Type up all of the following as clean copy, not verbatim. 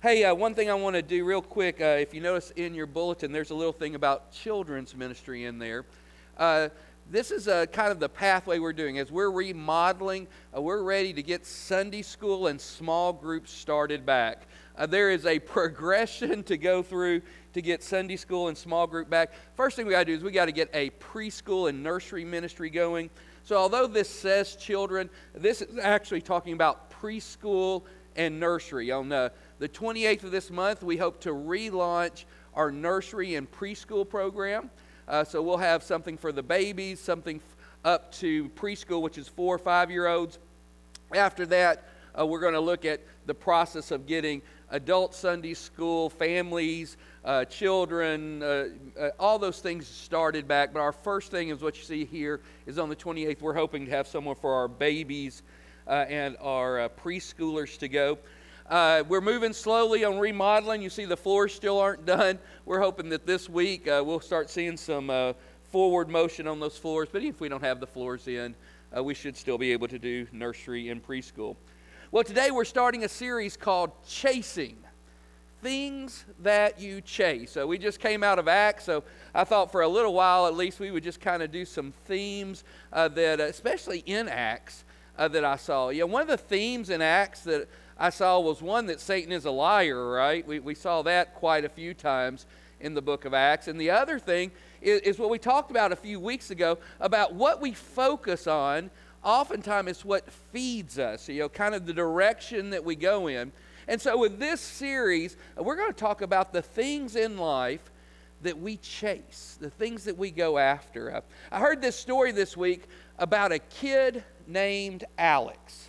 Hey, one thing I want to do real quick, if you notice in your bulletin, there's a little thing about children's ministry in there. This is kind of the pathway we're doing. As we're remodeling, we're ready to get Sunday school and small groups started back. There is a progression to go through to get Sunday school and small group back. First thing we got to do is we got to get a preschool and nursery ministry going. So although this says children, this is actually talking about preschool and nursery. On the 28th of this month, we hope to relaunch our nursery and preschool program. So we'll have something for the babies, something up to preschool, which is 4 or 5-year-olds. After that, we're going to look at the process of getting adult Sunday school, families, children, all those things started back. But our first thing is what you see here is on the 28th. We're hoping to have someone for our babies and our preschoolers to go. We're moving slowly on remodeling. You see the floors still aren't done. We're hoping that this week we'll start seeing some forward motion on those floors. But even if we don't have the floors in, we should still be able to do nursery and preschool. Well, today we're starting a series called Chasing. Things that you chase. So we just came out of Acts, so I thought for a little while at least we would just kind of do some themes that, especially in Acts, that I saw. One of the themes in Acts that I saw was one that Satan is a liar, right? We saw that quite a few times in the book of Acts. And the other thing is what we talked about a few weeks ago about what we focus on. Oftentimes it's what feeds us, kind of the direction that we go in. And so with this series, we're going to talk about the things in life that we chase, the things that we go after. I heard this story this week about a kid named Alex.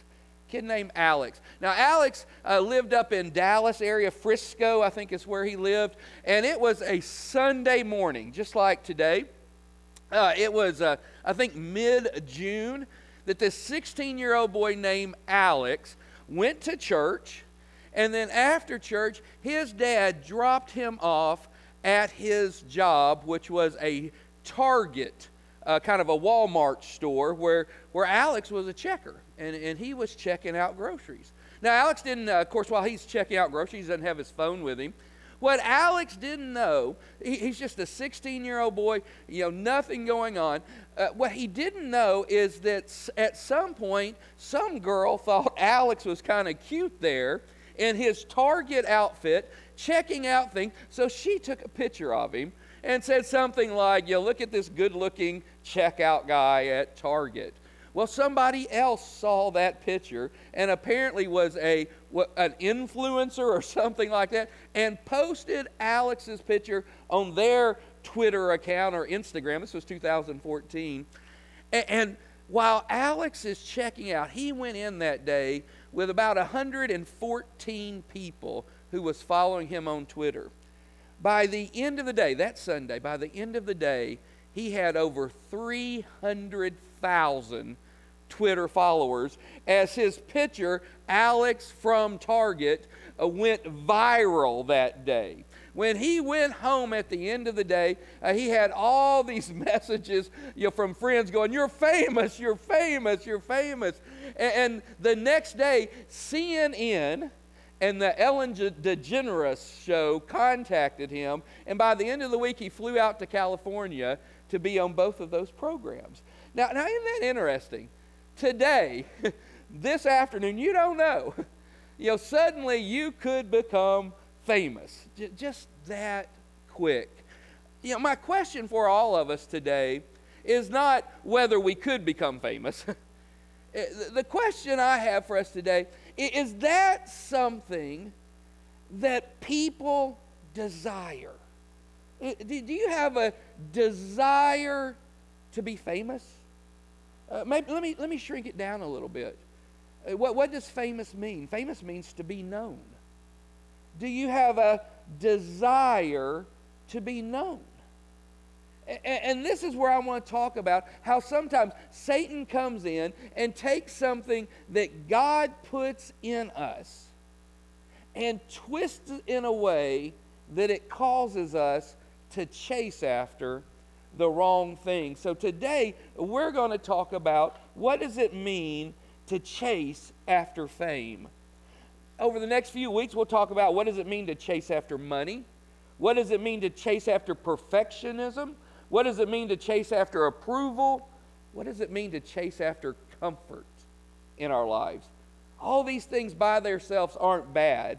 Now, Alex lived up in Dallas area, Frisco, I think is where he lived. And it was a Sunday morning, just like today. It was, I think, mid-June, that this 16-year-old boy named Alex went to church. And then after church, his dad dropped him off at his job, which was a Target, kind of a Walmart store, where Alex was a checker. And he was checking out groceries. Now, Alex didn't, of course, while he's checking out groceries, he doesn't have his phone with him. What Alex didn't know, he's just a 16-year-old boy, nothing going on. What he didn't know is that at some point, some girl thought Alex was kind of cute there in his Target outfit, checking out things. So she took a picture of him and said something like, look at this good-looking checkout guy at Target. Well, somebody else saw that picture and apparently was an influencer or something like that and posted Alex's picture on their Twitter account or Instagram. This was 2014. And while Alex is checking out, he went in that day with about 114 people who was following him on Twitter. By the end of the day, that Sunday, by the end of the day, he had over 300,000 Twitter followers as his picture, Alex from Target, went viral that day. When he went home at the end of the day, he had all these messages from friends going, "You're famous, you're famous, you're famous." And the next day, CNN and the Ellen DeGeneres show contacted him. And by the end of the week, he flew out to California to be on both of those programs. Now isn't that interesting? Today, this afternoon, you don't know. Suddenly you could become famous. Just that quick. My question for all of us today is not whether we could become famous. The question I have for us today is that something that people desire? Do you have a desire to be famous? Maybe let me shrink it down a little bit. What does famous mean? Famous means to be known. Do you have a desire to be known? And this is where I want to talk about how sometimes Satan comes in and takes something that God puts in us and twists it in a way that it causes us to chase after the wrong thing. So today we're going to talk about what does it mean to chase after fame. over the next few weeks, we'll talk about what does it mean to chase after money? What does it mean to chase after perfectionism? What does it mean to chase after approval? What does it mean to chase after comfort in our lives? All these things by themselves aren't bad,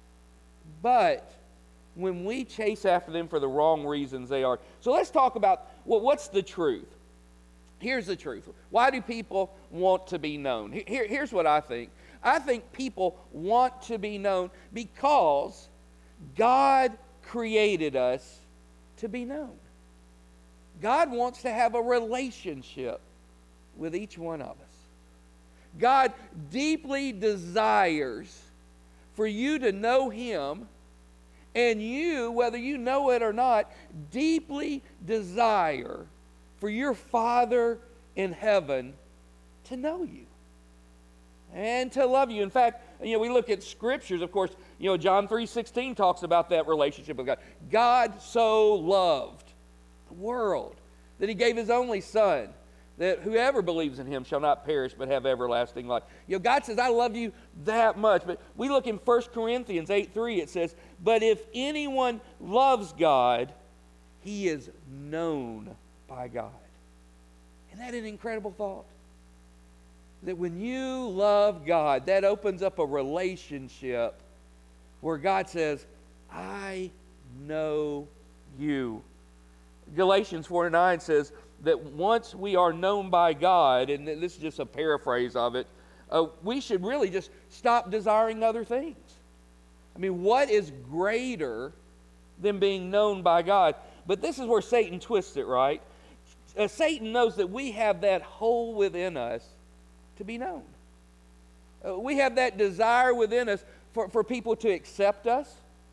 but when we chase after them for the wrong reasons, they are. So let's talk about, well, what's the truth? Here's the truth. Why do people want to be known? Here's what I think. I think people want to be known because God created us to be known. God wants to have a relationship with each one of us. God deeply desires for you to know Him, and you, whether you know it or not, deeply desire for your Father in heaven to know you and to love you. In fact, we look at scriptures, of course, John 3:16 talks about that relationship with God. God so loved the world that He gave His only Son, that whoever believes in Him shall not perish but have everlasting life. God says, I love you that much. But we look in 1 Corinthians 8:3, it says, but if anyone loves God, he is known by God. Isn't that an incredible thought? That when you love God, that opens up a relationship where God says, I know you. Galatians 4:9 says that once we are known by God, and this is just a paraphrase of it, we should really just stop desiring other things. I mean, what is greater than being known by God? But this is where Satan twists it, right? Satan knows that we have that hole within us to be known. We have that desire within us for people to accept us,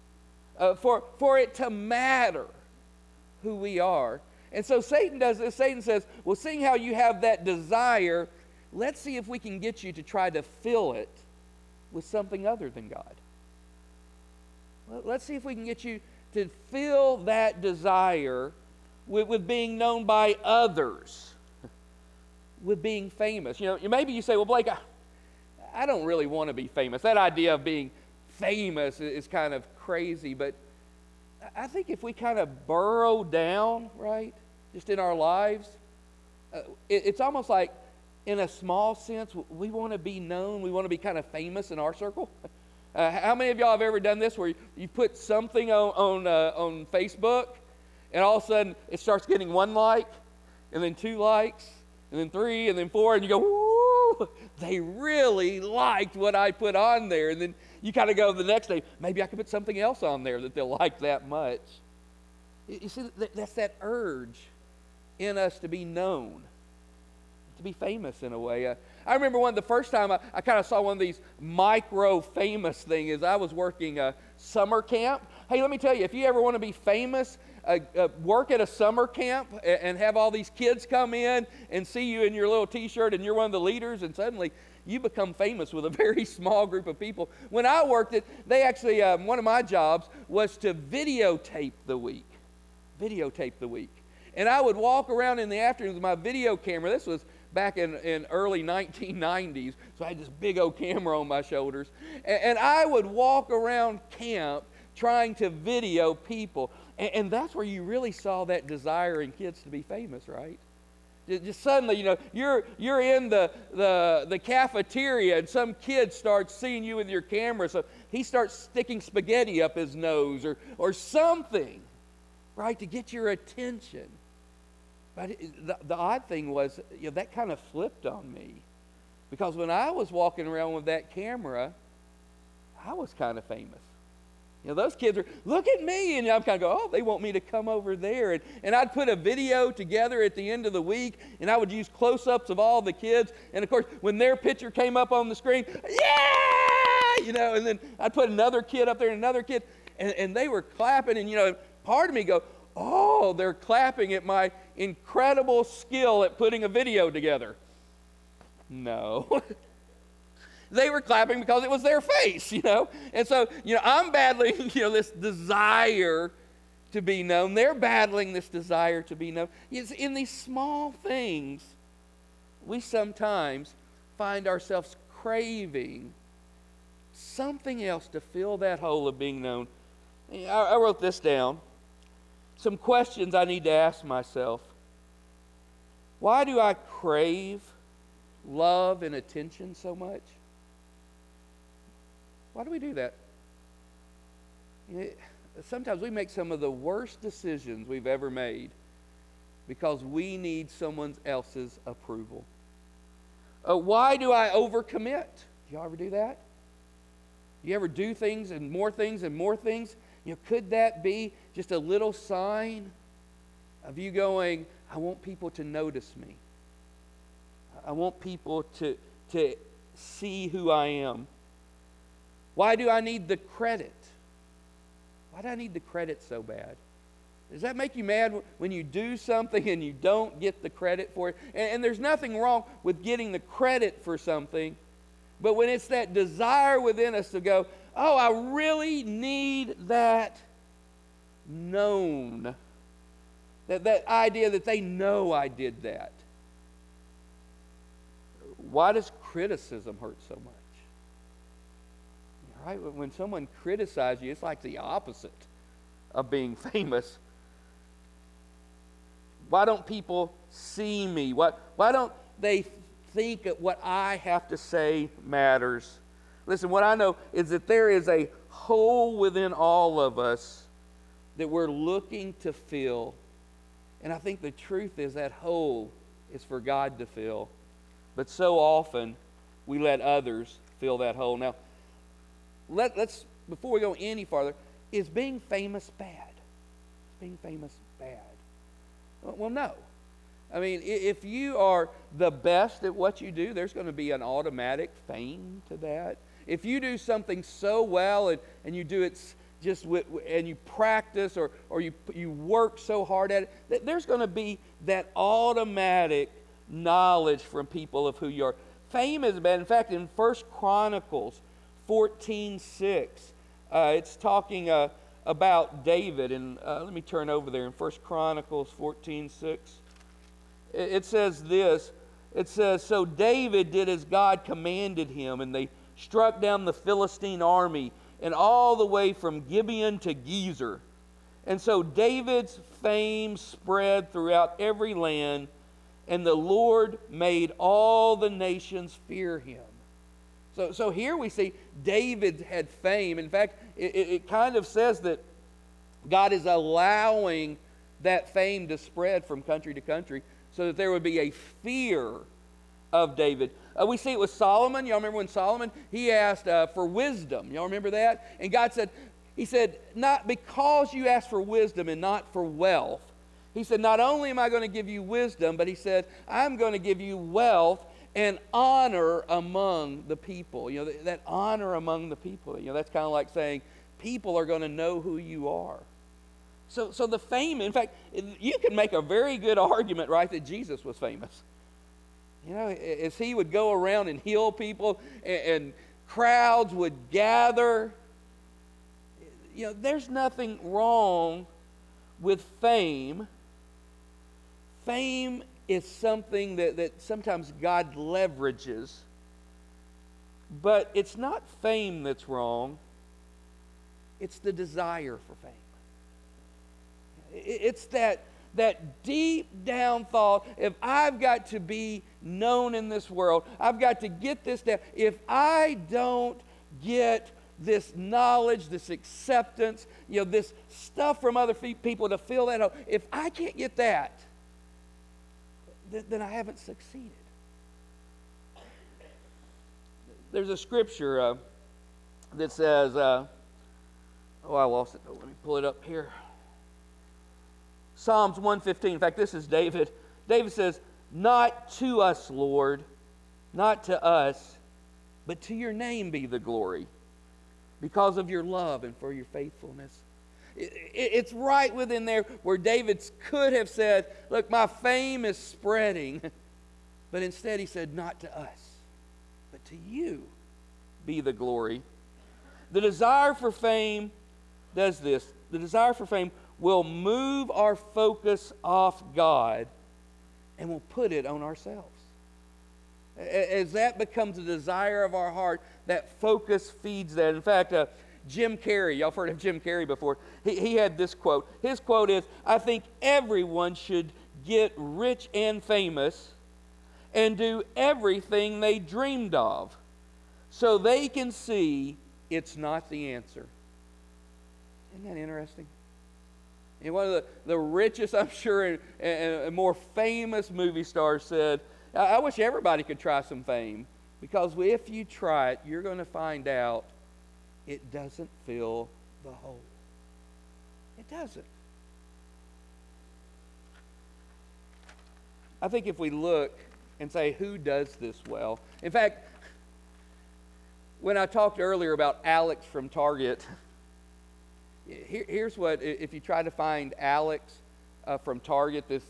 for it to matter who we are. And so Satan does this. Satan says, well, seeing how you have that desire, let's see if we can get you to try to fill it with something other than God. Let's see if we can get you to fill that desire with being known by others, with being famous. Maybe you say, well, Blake, I don't really want to be famous. That idea of being famous is kind of crazy, but I think if we kind of burrow down, right, just in our lives, it's almost like, in a small sense, we want to be known. We want to be kind of famous in our circle. How many of y'all have ever done this where you put something on Facebook, and all of a sudden it starts getting 1 like, and then 2 likes, and then 3, and then 4, and you go, woo, they really liked what I put on there. And then you kind of go the next day, maybe I could put something else on there that they'll like that much. You see, that's that urge in us to be known, to be famous in a way. I remember the first time I kind of saw one of these micro-famous things. I was working a summer camp. Hey, let me tell you, if you ever want to be famous, work at a summer camp and have all these kids come in and see you in your little t-shirt and you're one of the leaders, and suddenly you become famous with a very small group of people. When I worked it, they actually, one of my jobs was to videotape the week. And I would walk around in the afternoons with my video camera. This was back in early 1990s, so I had this big old camera on my shoulders. And I would walk around camp trying to video people. And that's where you really saw that desire in kids to be famous, right? Just suddenly, you're in the cafeteria and some kid starts seeing you with your camera, so he starts sticking spaghetti up his nose or something, right, to get your attention. But the odd thing was, that kind of flipped on me, because when I was walking around with that camera, I was kind of famous. Those kids are, look at me, and I'm kind of go, oh, they want me to come over there. And I'd put a video together at the end of the week, and I would use close-ups of all the kids. And, of course, when their picture came up on the screen, yeah, and then I'd put another kid up there and another kid, and they were clapping. And, part of me go, oh, they're clapping at my incredible skill at putting a video together. No. They were clapping because it was their face, And so, I'm battling, this desire to be known. They're battling this desire to be known. It's in these small things, we sometimes find ourselves craving something else to fill that hole of being known. I wrote this down. Some questions I need to ask myself. Why do I crave love and attention so much? Why do we do that? Sometimes we make some of the worst decisions we've ever made because we need someone else's approval. Why do I overcommit? Do y'all ever do that? You ever do things and more things and more things? Could that be just a little sign of you going, I want people to notice me. I want people to see who I am. Why do I need the credit? Why do I need the credit so bad? Does that make you mad when you do something and you don't get the credit for it? And there's nothing wrong with getting the credit for something, but when it's that desire within us to go, oh, I really need that known, that idea that they know I did that. Why does criticism hurt so much? Right? When someone criticizes you, it's like the opposite of being famous. Why don't people see me? Why don't they think that what I have to say matters? Listen, what I know is that there is a hole within all of us that we're looking to fill. And I think the truth is that hole is for God to fill. But so often, we let others fill that hole. Now, let's before we go any farther, is being famous bad? Is being famous bad? Well, no. I mean, if you are the best at what you do, there's going to be an automatic fame to that. If you do something so well and you do it just and you practice or you work so hard at it, there's going to be that automatic knowledge from people of who you are. Fame is bad. In fact, in 1 Chronicles 14:6, it's talking about David. And let me turn over there in 1 Chronicles 14:6. It says this. It says, so David did as God commanded him, and they struck down the Philistine army, and all the way from Gibeon to Gezer. And so David's fame spread throughout every land, and the Lord made all the nations fear him. So here we see David had fame. In fact, it kind of says that God is allowing that fame to spread from country to country so that there would be a fear of David. We see it with Solomon. Y'all remember when Solomon, he asked for wisdom. Y'all remember that? And God said, he said, not because you asked for wisdom and not for wealth. He said, not only am I going to give you wisdom, but he said, I'm going to give you wealth and honor among the people. That honor among the people. That's kind of like saying people are going to know who you are. So the fame, in fact, you can make a very good argument, right, that Jesus was famous. As he would go around and heal people and crowds would gather. There's nothing wrong with fame. Fame is something that sometimes God leverages. But it's not fame that's wrong. It's the desire for fame. It's that deep down thought, if I've got to be known in this world, I've got to get this down. If I don't get this knowledge, this acceptance, this stuff from other people to fill that hole, if I can't get that, then I haven't succeeded. There's a scripture that says, I lost it. Let me pull it up here. Psalms 115. In fact, this is David. David says, not to us, Lord, not to us, but to your name be the glory, because of your love and for your faithfulness. It's right within there where David could have said, look, my fame is spreading. But instead he said, not to us, but to you be the glory. The desire for fame does this. The desire for fame will move our focus off God and we'll put it on ourselves. As that becomes a desire of our heart, that focus feeds that. In fact, Jim Carrey, y'all have heard of Jim Carrey before. He had this quote. His quote is, "I think everyone should get rich and famous and do everything they dreamed of so they can see it's not the answer." Isn't that interesting? And one of the richest, I'm sure, and more famous movie stars said, I wish everybody could try some fame, because if you try it, you're going to find out it doesn't fill the hole. It doesn't. I think if we look and say, who does this well? In fact, when I talked earlier about Alex from Target, here's what, if you try to find Alex from Target, this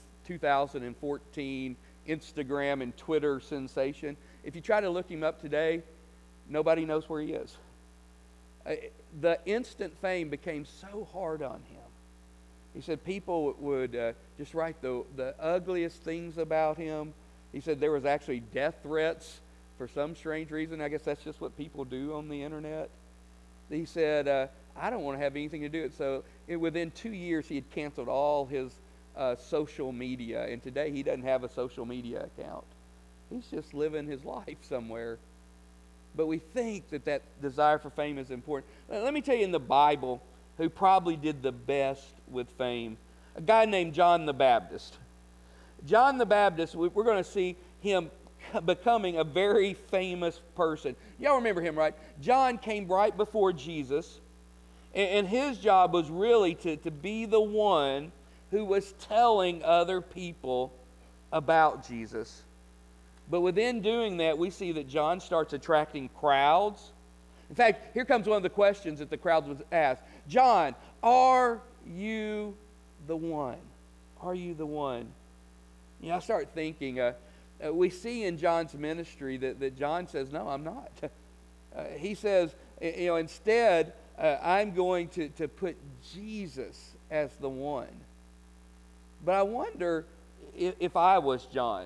2014 Instagram and Twitter sensation, if you try to look him up today, nobody knows where he is. The instant fame became so hard on him. He said people would just write the ugliest things about him. He said there was actually death threats for some strange reason. I guess that's just what people do on the internet. He said, I don't want to have anything to do with it. So within 2 years, he had canceled all his social media. And today, he doesn't have a social media account. He's just living his life somewhere. But we think that desire for fame is important. Let me tell you, in the Bible, who probably did the best with fame, a guy named John the Baptist. John the Baptist, we're going to see him becoming a very famous person. Y'all remember him, right? John came right before Jesus, and his job was really to be the one who was telling other people about Jesus. But within doing that, we see that John starts attracting crowds. In fact, here comes one of the questions that the crowds was asked. John, are you the one? Are you the one? You know, I start thinking, we see in John's ministry that John says, no, I'm not. He says, instead, I'm going to put Jesus as the one. But I wonder if I was John.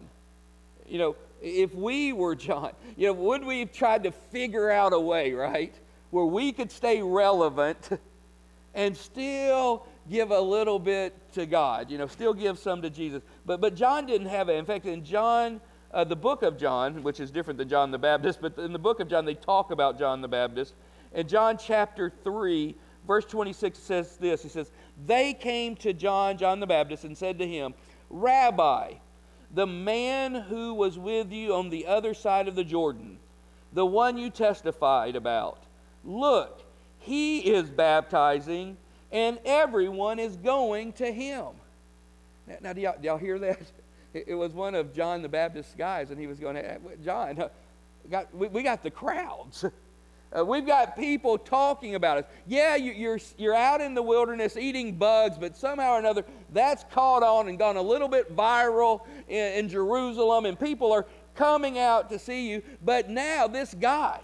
If we were John, would we have tried to figure out a way, right, where we could stay relevant and still give a little bit to God, still give some to Jesus. But John didn't have it. In fact, in John, the book of John, which is different than John the Baptist, but in the book of John, they talk about John the Baptist. In John chapter 3, verse 26 says this. He says, they came to John the Baptist, and said to him, Rabbi, the man who was with you on the other side of the Jordan, the one you testified about, look, he is baptizing, and everyone is going to him. Now do y'all hear that? It was one of John the Baptist's guys, and he was going, John, we got the crowds. We've got people talking about us. Yeah, you're out in the wilderness eating bugs, but somehow or another, that's caught on and gone a little bit viral in Jerusalem, and people are coming out to see you. But now this guy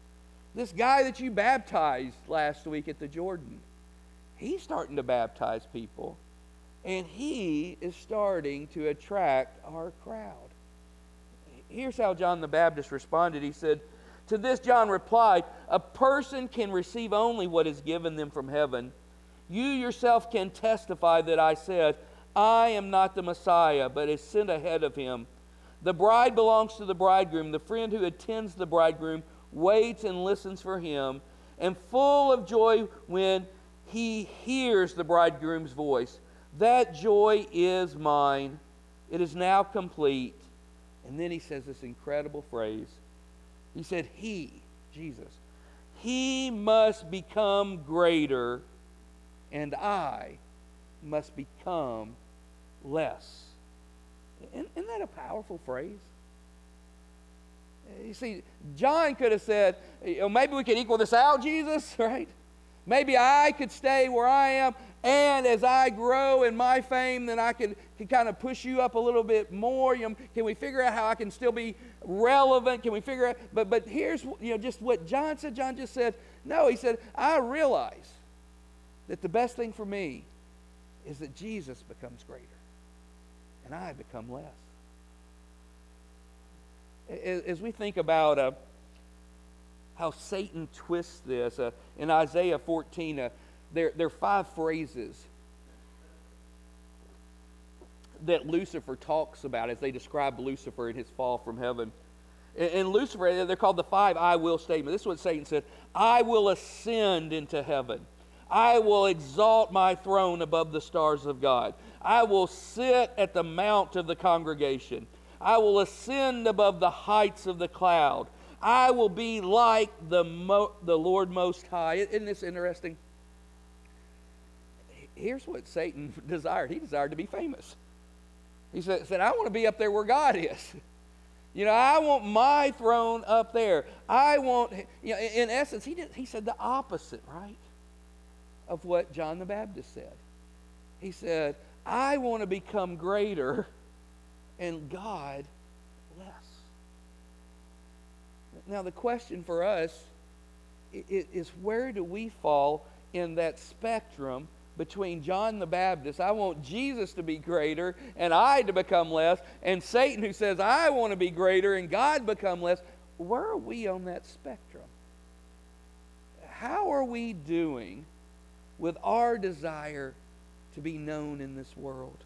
that you baptized last week at the Jordan, he's starting to baptize people, and he is starting to attract our crowd. Here's how John the Baptist responded. He said, to this John replied, a person can receive only what is given them from heaven. You yourself can testify that I said, I am not the Messiah, but is sent ahead of him. The bride belongs to the bridegroom. The friend who attends the bridegroom waits and listens for him, and full of joy when he hears the bridegroom's voice. That joy is mine. It is now complete. And then he says this incredible phrase. He said, Jesus, he must become greater, and I must become less. Isn't that a powerful phrase? You see, John could have said, maybe we could equal this out, Jesus, right? Maybe I could stay where I am, and as I grow in my fame, then I can kind of push you up a little bit more. Can we figure out how I can still be relevant? Can we figure out? But here's just what John said. John just said, no, he said, I realize that the best thing for me is that Jesus becomes greater, and I become less. As we think about how Satan twists this. In Isaiah 14, there are 5 phrases that Lucifer talks about as they describe Lucifer and his fall from heaven. In Lucifer, they're called the 5 I will statements. This is what Satan said: I will ascend into heaven. I will exalt my throne above the stars of God. I will sit at the mount of the congregation. I will ascend above the heights of the cloud. I will be like the Lord Most High. Isn't this interesting? Here's what Satan desired. He desired to be famous. He said, I want to be up there where God is. I want my throne up there. I want, in essence, he said the opposite, right, of what John the Baptist said. He said, I want to become greater and God less. Now the question for us is, where do we fall in that spectrum between John the Baptist, I want Jesus to be greater and I to become less, and Satan, who says, I want to be greater and God become less? Where are we on that spectrum? How are we doing with our desire to be known in this world?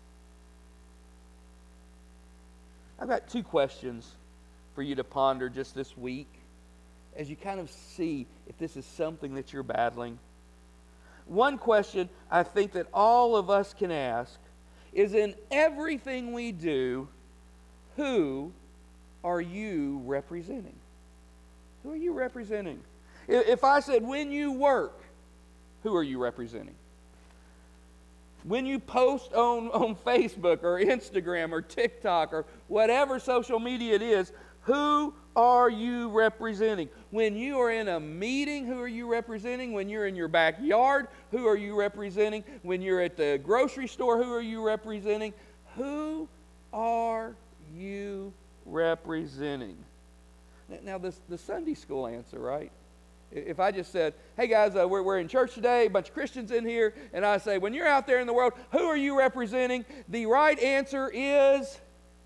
I've got 2 questions for you to ponder just this week as you kind of see if this is something that you're battling. One question I think that all of us can ask is, in everything we do, who are you representing? Who are you representing? If I said, when you work, who are you representing? When you post on Facebook or Instagram or TikTok or whatever social media it is, who are you representing? When you are in a meeting, who are you representing? When you're in your backyard, who are you representing? When you're at the grocery store, who are you representing? Who are you representing? Now, the Sunday school answer, right? If I just said, hey guys, we're in church today, a bunch of Christians in here, and I say, when you're out there in the world, who are you representing? The right answer is,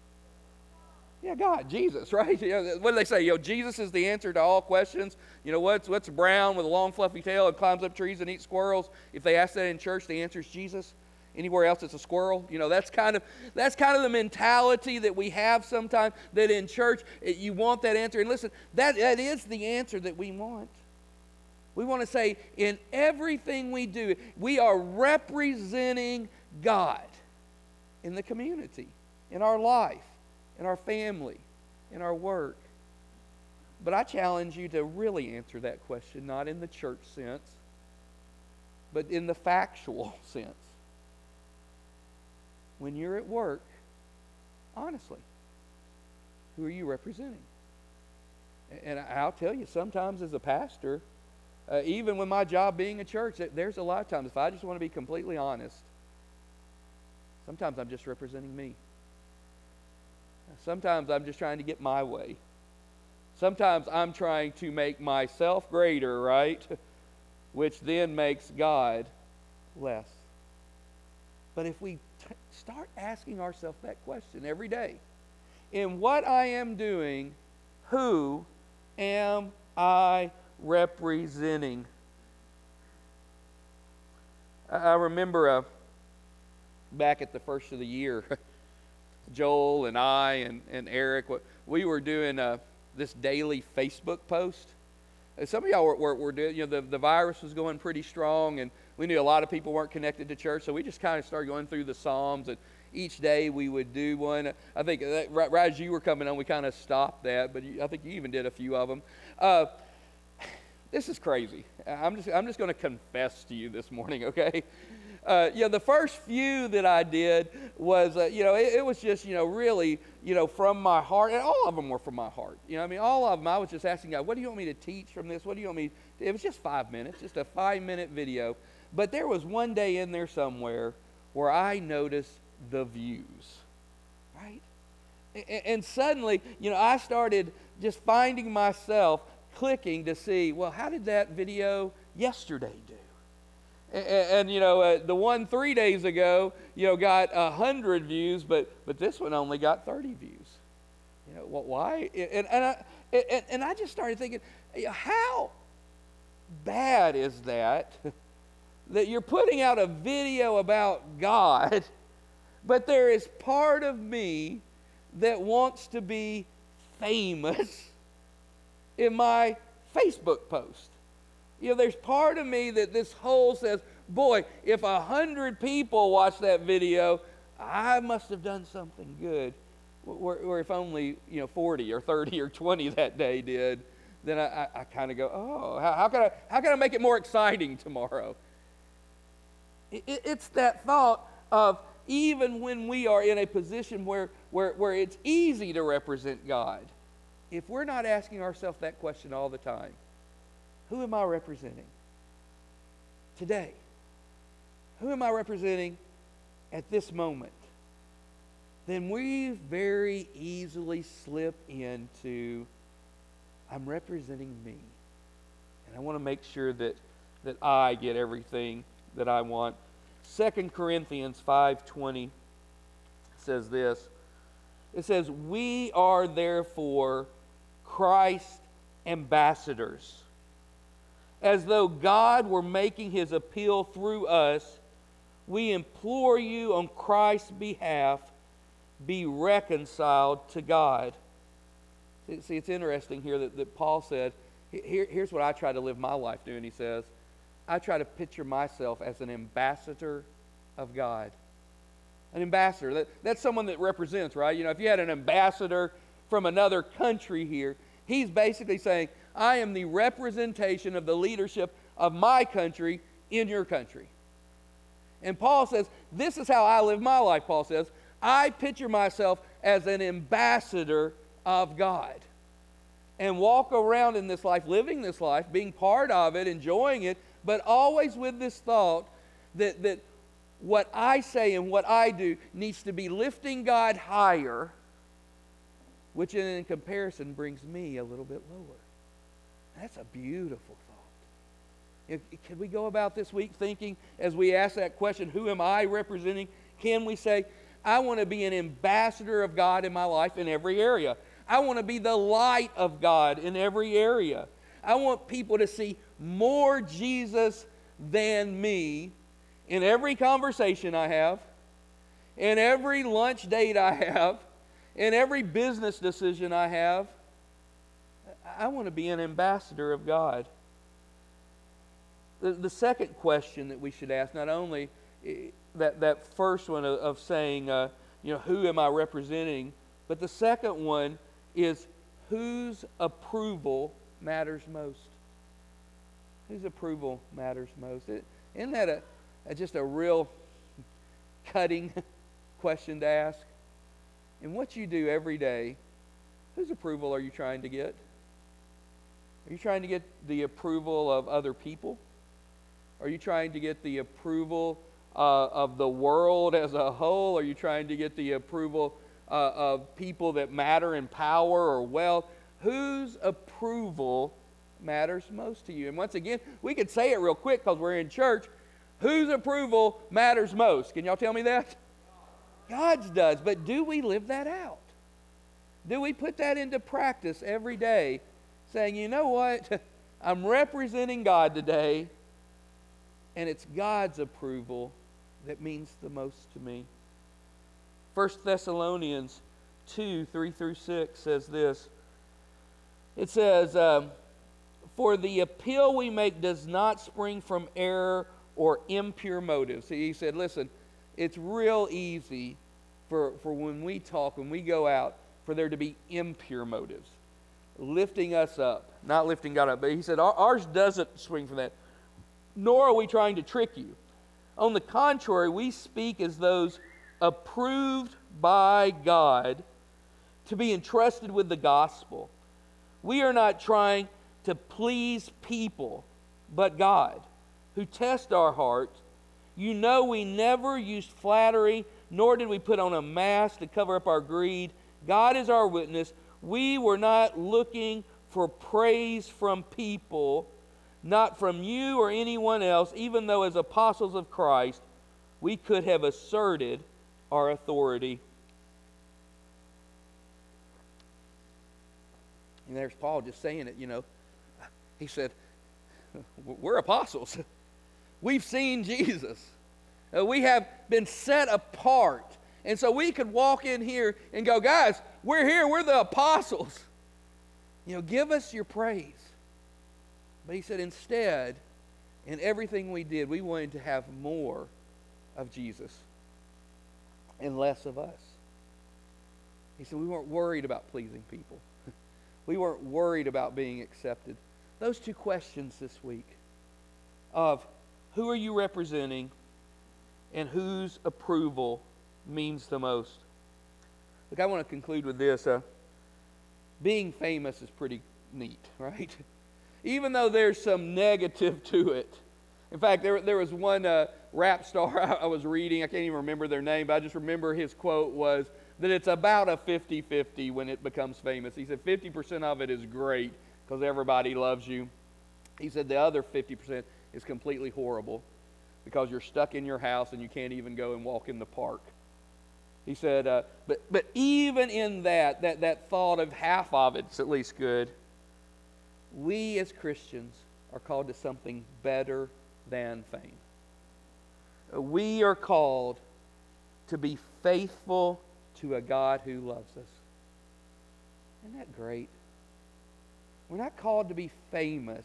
God, Jesus, right? What do they say? Jesus is the answer to all questions. What's brown with a long fluffy tail and climbs up trees and eats squirrels? If they ask that in church, the answer is Jesus. Anywhere else it's a squirrel. That's kind of the mentality that we have sometimes, that in church you want that answer. And listen, that is the answer that we want. We want to say, in everything we do, we are representing God in the community, in our life, in our family, in our work. But I challenge you to really answer that question, not in the church sense, but in the factual sense. When you're at work, honestly, who are you representing? And I'll tell you, sometimes as a pastor, even with my job being a church, there's a lot of times, if I just want to be completely honest, sometimes I'm just representing me. Sometimes I'm just trying to get my way. Sometimes I'm trying to make myself greater, right? Which then makes God less. But if we start asking ourselves that question every day, in what I am doing, who am I representing? I remember back at the first of the year, Joel and I and Eric, we were doing this daily Facebook post. Some of y'all were doing, the virus was going pretty strong, and we knew a lot of people weren't connected to church, so we just kind of started going through the Psalms, and each day we would do one. I think right as you were coming on, we kind of stopped that, but I think you even did a few of them. This is crazy. I'm just going to confess to you this morning, okay? The first few that I did was, it was just, really, from my heart. And all of them were from my heart. All of them, I was just asking God, what do you want me to teach from this? What do you want me to? It was just 5 minutes, just a 5-minute video. But there was one day in there somewhere where I noticed the views, right? And suddenly, I started just finding myself clicking to see, well, how did that video yesterday do? And the one 3 days ago, got 100 views, but this one only got 30 views. Why? And I just started thinking, how bad is that that you're putting out a video about God, but there is part of me that wants to be famous in my Facebook post. There's part of me that this whole says, boy, if 100 people watch that video, I must have done something good. Where if only 40 or 30 or 20 that day did, then I kind of go, oh, how can I make it more exciting tomorrow? It's that thought of even when we are in a position where it's easy to represent God, if we're not asking ourselves that question all the time, who am I representing today? Who am I representing at this moment? Then we very easily slip into, I'm representing me. And I want to make sure that I get everything that I want. 2 Corinthians 5:20 says this. It says, we are therefore Christ's ambassadors, as though God were making his appeal through us. We implore you on Christ's behalf, be reconciled to God. See, it's interesting here that Paul said, here's what I try to live my life doing. He says, I try to picture myself as an ambassador of God. An ambassador, that's someone that represents, right? If you had an ambassador from another country here, he's basically saying, I am the representation of the leadership of my country in your country. And Paul says, this is how I live my life, Paul says. I picture myself as an ambassador of God and walk around in this life, living this life, being part of it, enjoying it, but always with this thought that what I say and what I do needs to be lifting God higher, which in comparison brings me a little bit lower. That's a beautiful thought. Can we go about this week thinking, as we ask that question, who am I representing? Can we say, I want to be an ambassador of God in my life in every area. I want to be the light of God in every area. I want people to see more Jesus than me in every conversation I have, in every lunch date I have, in every business decision I have. I want to be an ambassador of God. The second question that we should ask, not only that first one of saying, who am I representing? But the second one is, whose approval matters most? Whose approval matters most? Isn't that just a real cutting question to ask? In what you do every day, whose approval are you trying to get? Are you trying to get the approval of other people? Are you trying to get the approval of the world as a whole? Are you trying to get the approval of people that matter in power or wealth? Whose approval matters most to you? And once again, we could say it real quick because we're in church. Whose approval matters most? Can y'all tell me that? God's does. But do we live that out? Do we put that into practice every day, saying, you know what? I'm representing God today, and it's God's approval that means the most to me. 1 Thessalonians 2:3-6 says this. It says, for the appeal we make does not spring from error or impure motives. See, he said, listen, it's real easy for when we talk, when we go out, for there to be impure motives. Lifting us up, not lifting God up. But he said, ours doesn't swing from that. Nor are we trying to trick you. On the contrary, we speak as those approved by God to be entrusted with the gospel. We are not trying to please people, but God, who tests our hearts. You know we never used flattery, nor did we put on a mask to cover up our greed. God is our witness. We were not looking for praise from people, not from you or anyone else, even though as apostles of Christ, we could have asserted our authority. And there's Paul just saying it, He said, we're apostles. We've seen Jesus. We have been set apart. And so we could walk in here and go, guys, we're here. We're the apostles. Give us your praise. But he said instead, in everything we did, we wanted to have more of Jesus and less of us. He said we weren't worried about pleasing people. We weren't worried about being accepted. Those two questions this week of who are you representing and whose approval means the most. Look, I want to conclude with this. Being famous is pretty neat, right? Even though there's some negative to it. In fact, there was one rap star I was reading. I can't even remember their name, but I just remember his quote was that it's about a 50-50 when it becomes famous. He said 50% of it is great because everybody loves you. He said the other 50% is completely horrible because you're stuck in your house and you can't even go and walk in the park. He said, but even in that thought of half of it's at least good, we as Christians are called to something better than fame. We are called to be faithful to a God who loves us. Isn't that great? We're not called to be famous.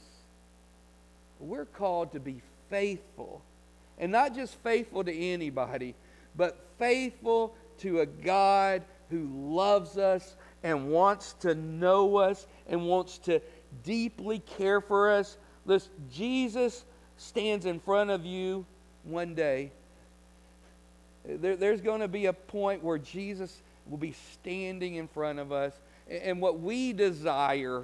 We're called to be faithful. And not just faithful to anybody, but faithful to a God who loves us and wants to know us and wants to deeply care for us. Listen, Jesus stands in front of you one day. There's going to be a point where Jesus will be standing in front of us. And what we desire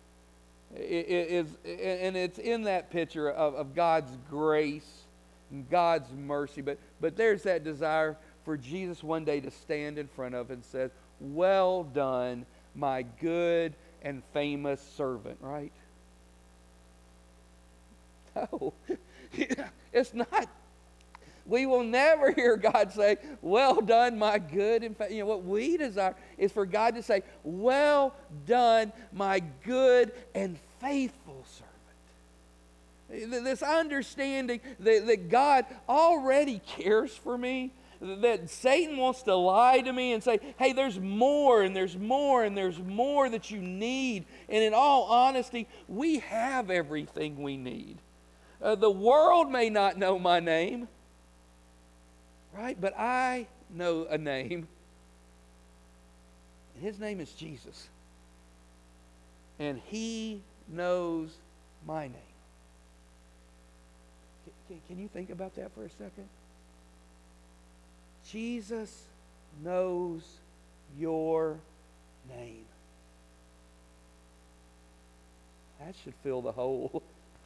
is, and it's in that picture of God's grace and God's mercy. But there's that desire for Jesus one day to stand in front of and say, well done, my good and famous servant, right? No, it's not. We will never hear God say, well done, my good and what we desire is for God to say, well done, my good and faithful servant. This understanding that God already cares for me, that Satan wants to lie to me and say, hey, there's more and there's more and there's more that you need. And in all honesty, we have everything we need. The world may not know my name, right? But I know a name. And his name is Jesus. And he knows my name. Can you think about that for a second? Jesus knows your name. That should fill the hole.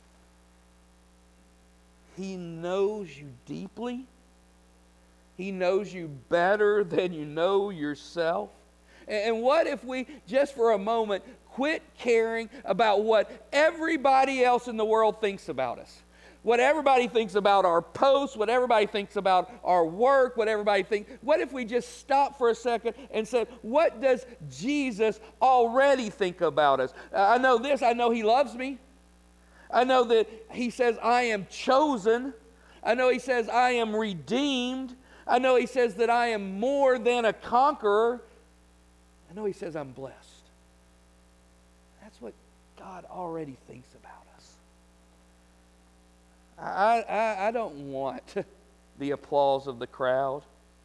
He knows you deeply. He knows you better than you know yourself. And what if we, just for a moment, quit caring about what everybody else in the world thinks about us? What everybody thinks about our posts, what everybody thinks about our work, what everybody thinks. What if we just stop for a second and said, what does Jesus already think about us? I know this. I know he loves me. I know that he says I am chosen. I know he says I am redeemed. I know he says that I am more than a conqueror. I know he says I'm blessed. That's what God already thinks about us. I don't want the applause of the crowd.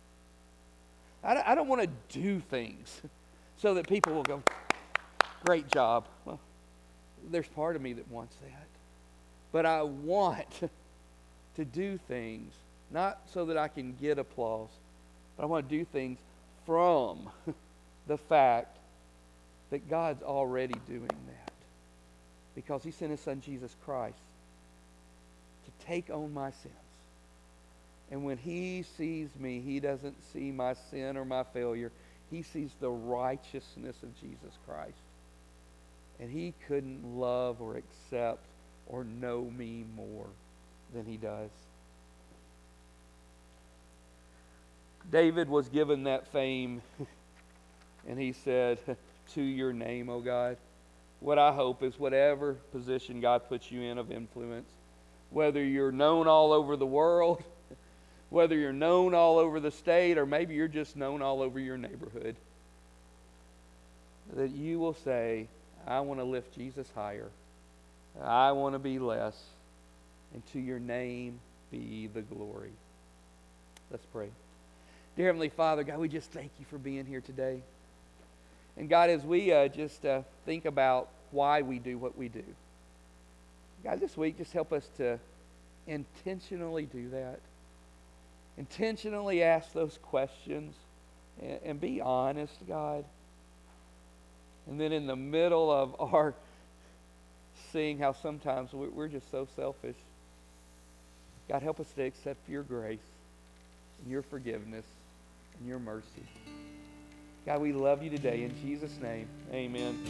I don't want to do things so that people will go, great job. Well, there's part of me that wants that. But I want to do things, not so that I can get applause, but I want to do things from the fact that God's already doing that. Because he sent his son Jesus Christ to take on my sins. And when he sees me, he doesn't see my sin or my failure. He sees the righteousness of Jesus Christ. And he couldn't love or accept or know me more than he does. David was given that fame, and he said, to your name, O God, what I hope is whatever position God puts you in of influence, whether you're known all over the world, whether you're known all over the state, or maybe you're just known all over your neighborhood, that you will say, I want to lift Jesus higher. I want to be less. And to your name be the glory. Let's pray. Dear Heavenly Father, God, we just thank you for being here today. And God, as we just think about why we do what we do, God, this week just help us to intentionally do that. Intentionally ask those questions and be honest, God. And then in the middle of our seeing how sometimes we're just so selfish, God, help us to accept your grace and your forgiveness and your mercy. God, we love you today. In Jesus' name, amen.